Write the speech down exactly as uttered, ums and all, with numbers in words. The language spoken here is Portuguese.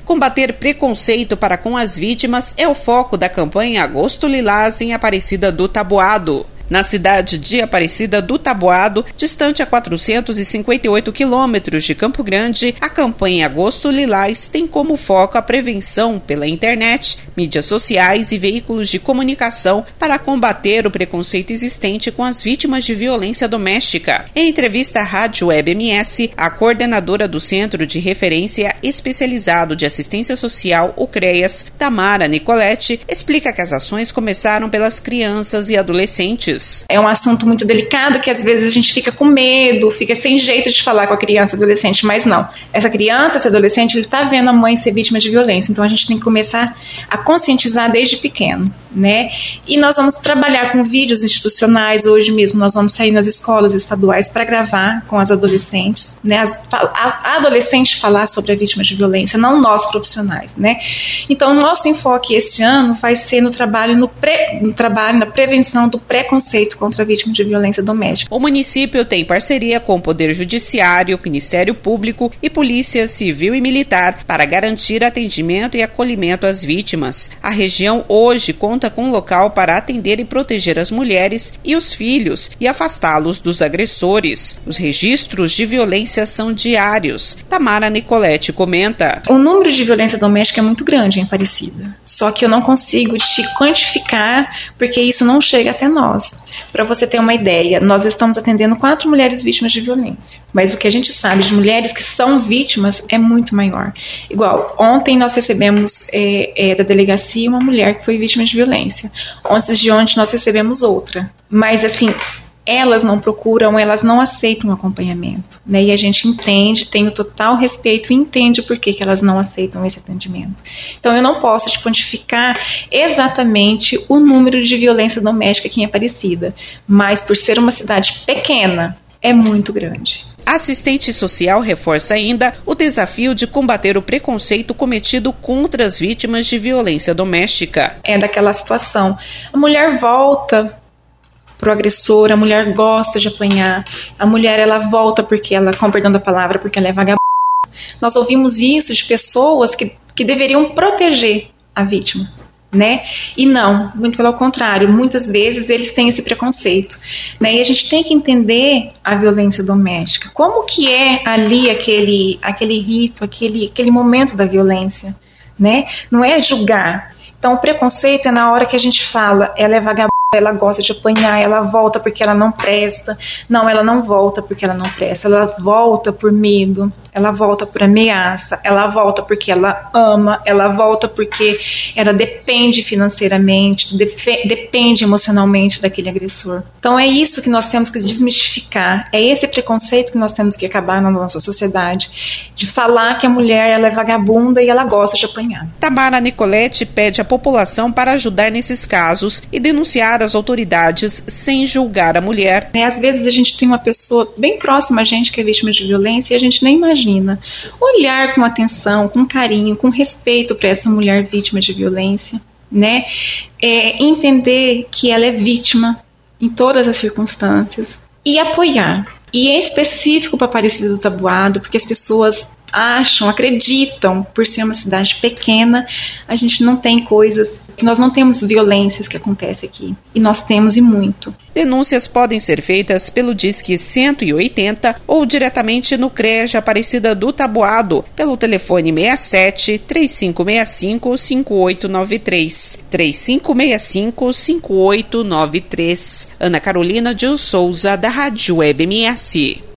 Combater preconceito para com as vítimas é o foco da campanha Agosto Lilás em Aparecida do Taboado. Na cidade de Aparecida do Taboado, distante a quatrocentos e cinquenta e oito quilômetros de Campo Grande, a campanha Agosto Lilás tem como foco a prevenção pela internet, mídias sociais e veículos de comunicação para combater o preconceito existente com as vítimas de violência doméstica. Em entrevista à Rádio Web M S, a coordenadora do Centro de Referência Especializado de Assistência Social, o CREAS, Tamara Nicoletti, explica que as ações começaram pelas crianças e adolescentes. É um assunto muito delicado que às vezes a gente fica com medo, fica sem jeito de falar com a criança e adolescente, mas não. Essa criança, esse adolescente, ele está vendo a mãe ser vítima de violência, então a gente tem que começar a conscientizar desde pequeno, né? E nós vamos trabalhar com vídeos institucionais, hoje mesmo nós vamos sair nas escolas estaduais para gravar com as adolescentes, né? As, a, a adolescente falar sobre a vítima de violência, não nós profissionais, né? Então o nosso enfoque esse ano vai ser no trabalho, no, pre, no trabalho na prevenção do preconceito contra a vítima de violência doméstica. O município tem parceria com o Poder Judiciário, Ministério Público e Polícia Civil e Militar para garantir atendimento e acolhimento às vítimas. A região hoje conta com um local para atender e proteger as mulheres e os filhos e afastá-los dos agressores. Os registros de violência são diários. Tamara Nicoletti comenta. O número de violência doméstica é muito grande em Aparecida, só que eu não consigo te quantificar porque isso não chega até nós. Para você ter uma ideia, nós estamos atendendo quatro mulheres vítimas de violência, mas o que a gente sabe de mulheres que são vítimas é muito maior. Igual, ontem nós recebemos é, é, da delegacia uma mulher que foi vítima de violência. Antes de ontem nós recebemos outra. Mas assim, elas não procuram, elas não aceitam acompanhamento, né? E a gente entende, tem o total respeito e entende por que, que elas não aceitam esse atendimento. Então eu não posso te quantificar exatamente o número de violência doméstica aqui em Aparecida, mas por ser uma cidade pequena, é muito grande. A assistente social reforça ainda o desafio de combater o preconceito cometido contra as vítimas de violência doméstica. É daquela situação, a mulher volta pro agressor, a mulher gosta de apanhar, a mulher ela volta porque ela, com perdão da palavra, porque ela é vagabunda. Nós ouvimos isso de pessoas que, que deveriam proteger a vítima, né? E não, muito pelo contrário, muitas vezes eles têm esse preconceito, né? E a gente tem que entender a violência doméstica, como que é ali aquele, aquele rito, aquele, aquele momento da violência, né? Não é julgar. Então o preconceito é na hora que a gente fala, ela é vagabunda, ela gosta de apanhar, ela volta porque ela não presta. Não, ela não volta porque ela não presta, ela volta por medo, ela volta por ameaça, ela volta porque ela ama, ela volta porque ela depende financeiramente, defe- depende emocionalmente daquele agressor. Então é isso que nós temos que desmistificar, é esse preconceito que nós temos que acabar na nossa sociedade, de falar que a mulher ela é vagabunda e ela gosta de apanhar. Tamara Nicoletti pede à população para ajudar nesses casos e denunciar as autoridades sem julgar a mulher. É, às vezes a gente tem uma pessoa bem próxima a gente que é vítima de violência e a gente nem imagina. Olhar com atenção, com carinho, com respeito para essa mulher vítima de violência, né? É, entender que ela é vítima em todas as circunstâncias e apoiar. E é específico para Aparecida do Taboado, porque as pessoas acham, acreditam, por ser uma cidade pequena, a gente não tem coisas, nós não temos violências que acontecem aqui, e nós temos e muito. Denúncias podem ser feitas pelo Disque cento e oitenta ou diretamente no CREAS Aparecida do Taboado, pelo telefone seis sete, três cinco seis cinco, cinco oito nove três, três cinco seis cinco, cinco oito nove três. Ana Carolina de Souza, da Rádio Web M S.